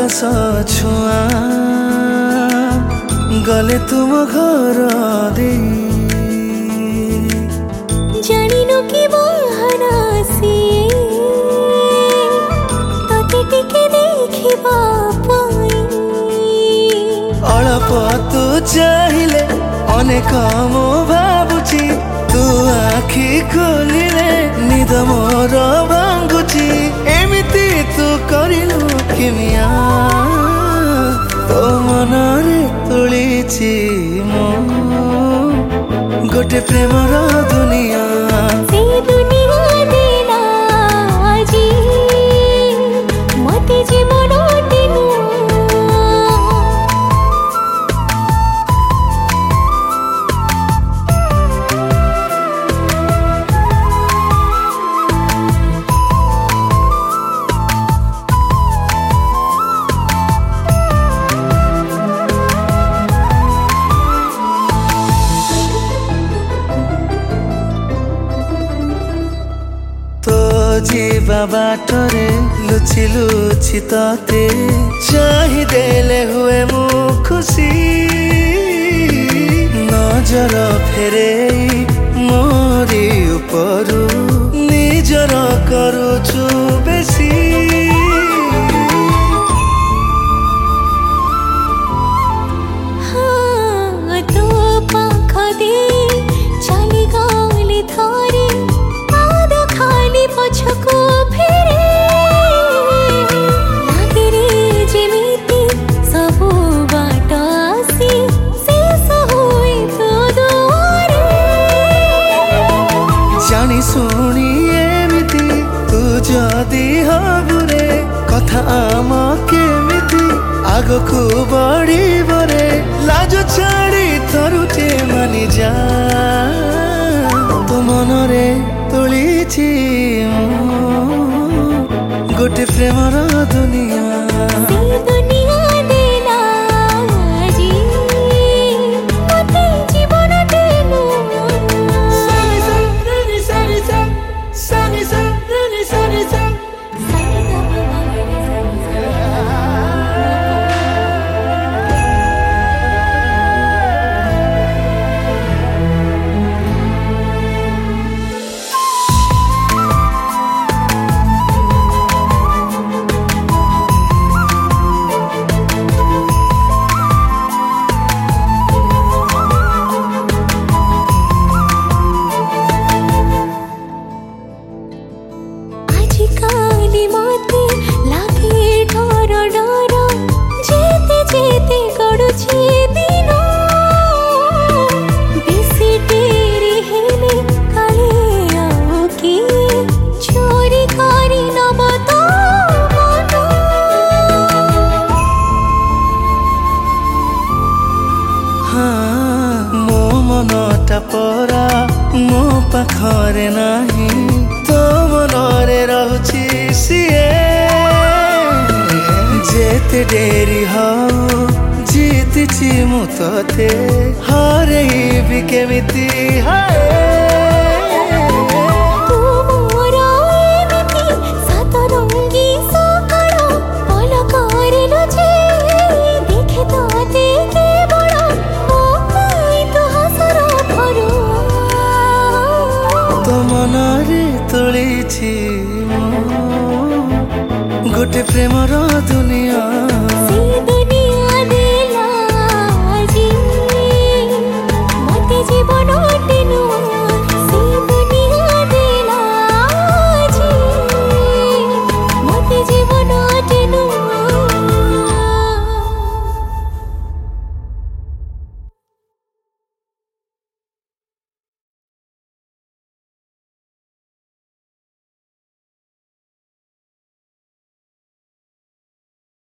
ଆକାଶ ଛୁଆ ଗଲେ ତୁମ ଘର ଦେଇ ଜାଣିନୁ କି ବାହାନା ସିଏ ତତେ ଟିକେ ଦେଖିବା ପାଇଁ ଅଳପ ତୁ ଚାହିଁଲେ ଅନେକ ମୁଁ ଭାବୁଛି ତୁ ଆଖି ଖୋଲିଲେ ନିଦ ମୋର ଭାଙ୍ଗୁଛି ଏମିତି ତୁ କରିଲୁ କିମିଆ ତୋ ମନରେ ତୋଳିଛି ମୁଁ ଗୋଟେ ପ୍ରେମର ଦୁନିଆ ସେ ଦୁନିଆ ଦେଲା ଆଜି ମତେ ଜୀବନଟେ ନୂଆ ଯିବା ବାଟରେ ଲୁଚି ଲୁଚି ତତେ ଚାହିଁଦେଲେ ହୁଏ ମୁଁ ଖୁସି ନଜର ଫେରେଇ ମୋରି ଉପରୁ ନିଜର କରୁଛୁ ବେଶୀ ତୋ ପାଖ ଦେଇ ଚାଲିଗଲି ଥରେ ପଛକୁ ଫେରେ ଲାଗେରେ ଯେମିତି ସବୁ ବାଟ ଆସି ଶେଷ ହୁଏ ତୋ ଦୁଆରେ ଜାଣି ଶୁଣି ଏମିତି ତୁ ଯଦି ହବୁରେ କଥା ଆମ କେମିତି ଆଗକୁ ବଢିବରେ ଲାଜ ଛାଡ଼ି ଥରୁଟେ ମାନି ଯା ତୋ ମନରେ ତୋଳିଛି ଗୋଟେ ପ୍ରେମର ଦୁନିଆ ସେ ଦୁନିଆ ଦେଲା ଆଜି ମତେ ଜୀବନଟେ ଆଜିକାଲି ମତେ ଲାଗେ ଡର ଡର ଯେତେ ଯେତେ ଗଡୁଛି ଦିନ ବେଶୀ ଡେରି ହେଲେ କାଳେ ଆଉ କିଏ ଚୋରି କରି ନବ ତୋ ମନ ମୋ ମନଟା ପରା ମୋ ପାଖରେ ନାହିଁ ତୋ ମନରେ ରହୁଛି ସିଏ ଯେତେ ଡେରି ହଉ ଜିତିଛି ମୁଁ ତତେ ହରେଇବି କେମିତି ହାୟ ତୁ ମୋର ଏମିତି ସାତରଙ୍ଗୀ ସକାଳ ପଲକରେ ଲୁଚି ଦେଖେ ତତେ କେବଳ ମୋ ପାଇଁ ତୁ ହସର ଫରୁଆ ତୋ ମନରେ ତୋଳିଛି ମୁଁ ଗୋଟେ ପ୍ରେମର ଦୁନିଆ ସେ